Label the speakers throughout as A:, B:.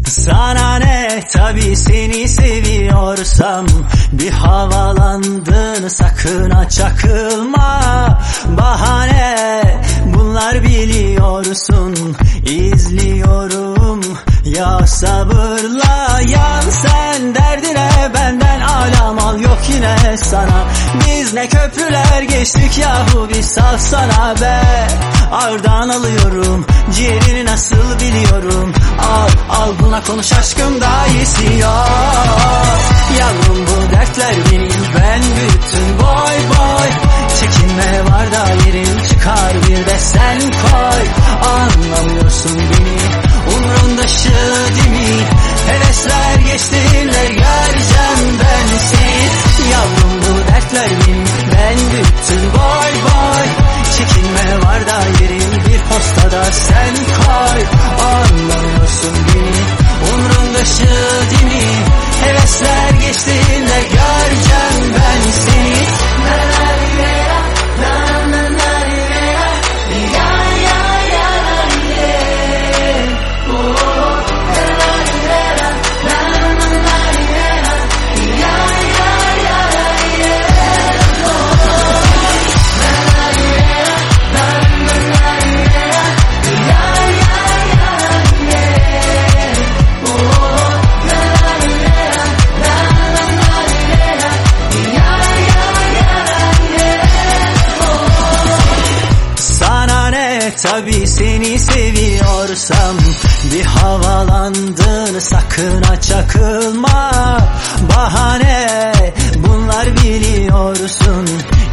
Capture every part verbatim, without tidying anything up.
A: Sana ne, tabi seni seviyorsam. Bir havalandın, sakın ha çakılma. Bahane bunlar biliyorsun, izliyorum ya sabırla. Yan sen derdine, benden alam al, yok yine sana. Biz ne köprüler geçtik yahu, bir salsana be. Ağırdan alıyorum, ciğerini nasıl biliyorum. Al al buna konuş aşkım, daha iyisi yok. Yavrum bu dertler benim, ben büyüttüm boy boy. Çekinme var da yerim, çıkar bir de sen koy. Anlamıyorsun beni, umrunda şu değil mi? Hevesler geçtiğinde göreceğim ben seni. Yavrum bu dertler benim, ben büyüttüm boy boy. Çekinme var da yerim, bir postada sen koy. Anlamıyorsun beni, umrunda şu değil mi? Hevesler geçtiğinde göreceğim ben seni. Tabi seni seviyorsam. Bir havalandın, sakın ha çakılma. Bahane bunlar biliyorsun,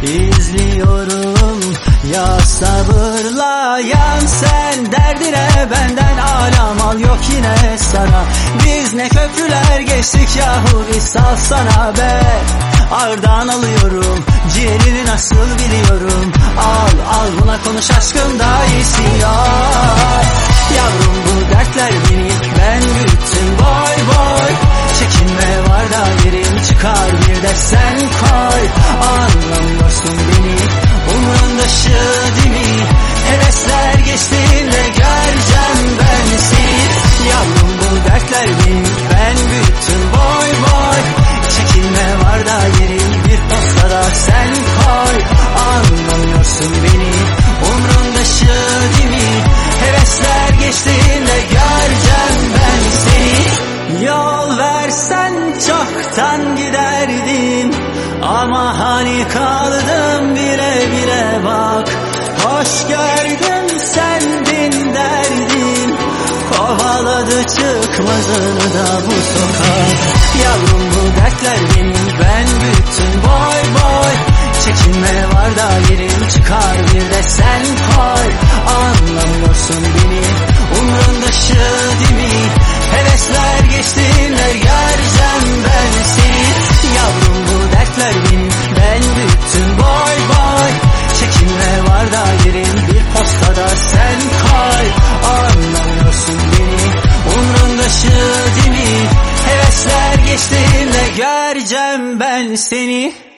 A: izliyorum ya sabırla. Yan sen derdine, benden alam al, yok yine sana. Biz ne köprüler geçtik yahu, bir salsana be. Ağırdan alıyorum, ciğerini nasıl biliyorum. Al al buna konuş aşkım, daha iyisi yok. Yavrum bu dertler benim, ben büyüttüm boy boy. Çekinme var da yerim, çıkar bir de sen koy. Anlamıyorsun beni, umrunda şu değil mi? Hevesler geçtiğinde göreceğim ben seni. Yavrum bu dertler benim, ben büyüttüm boy boy. Çekinme var da yerim, bir postada sen koy. Anlamıyorsun beni, umrunda şu değil mi? Hevesler geçtiğinde göreceğim ben seni. Yol versen çoktan giderdim, ama hani kaldım bile bile bak. Hoş gördüm sendin derdim, kovaladı çıkmazını da bu sokak. Yavrum bu dertler benim, ben büyüttüm boy boy. Çekinme var da yerim, çıkar bir de sen koy. Anlamıyorsun beni, umrunda şu değil mi? Hevesler geçtiğinde göreceğim ben seni. Yavrum bu dertler benim, ben büyüttüm boy boy. Çekinme var da yerim, bir postada sen koy. Anlamıyorsun beni, umrunda şu değil mi? Hevesler geçtiğinde göreceğim ben seni.